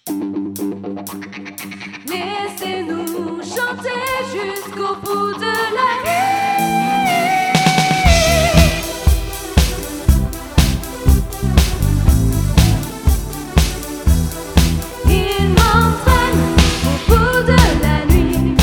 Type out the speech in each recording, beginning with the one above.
Laissez-nous chanter jusqu'au bout de la nuit. Il m'entraîne au bout de la nuit.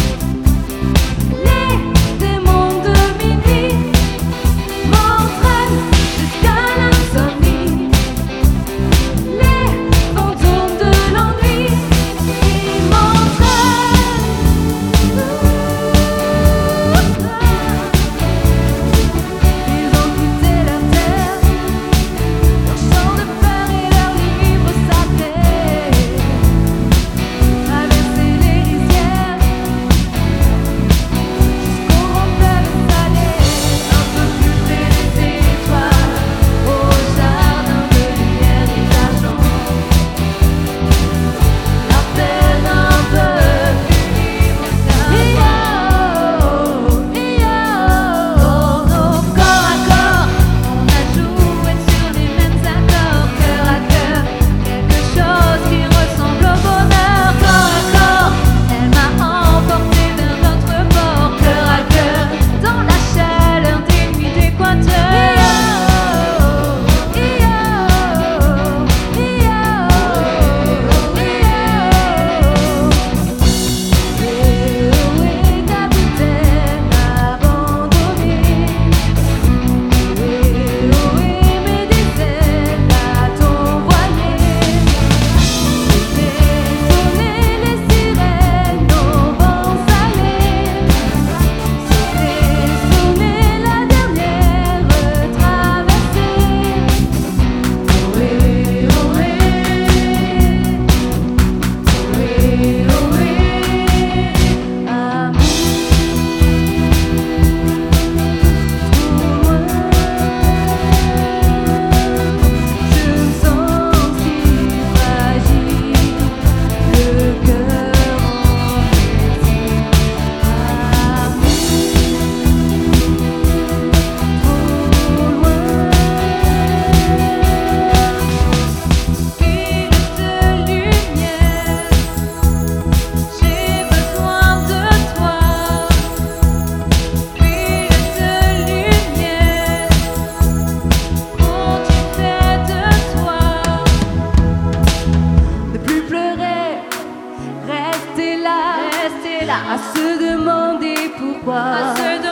Les démons de minuit m'entraînent jusqu'à l'insomnie. Les fantômes de l'ennui, ils m'entraînent. Ils ont quitté la terre, leur champ de peur et leur livre sacré. Traverser les rizières jusqu'au grand fleuve salé, un peu plus près des étoiles, au jardin de lumière et d'argent. La peine un peu plus libre dans nos corps à corps, on a joué sur les mêmes accords, cœur à cœur, quelque chose qui ressemble au bonheur. Corps à corps, elle m'a emporté vers notre bord, cœur à cœur, dans la chaleur des nuits d'Équateur. Capitaine abandonné, mes déserts à ton voilier. Sonner les sirènes au vent salé. Sonner la dernière traversée. Ohé, amour. Je me sens si fragile, le cœur en plaisir. Amour, trop loin. File de lumière, j'ai besoin de toi. File de lumière, qu'ont-ils fait de toi? Ne plus pleurer, rester là, à se demander pourquoi.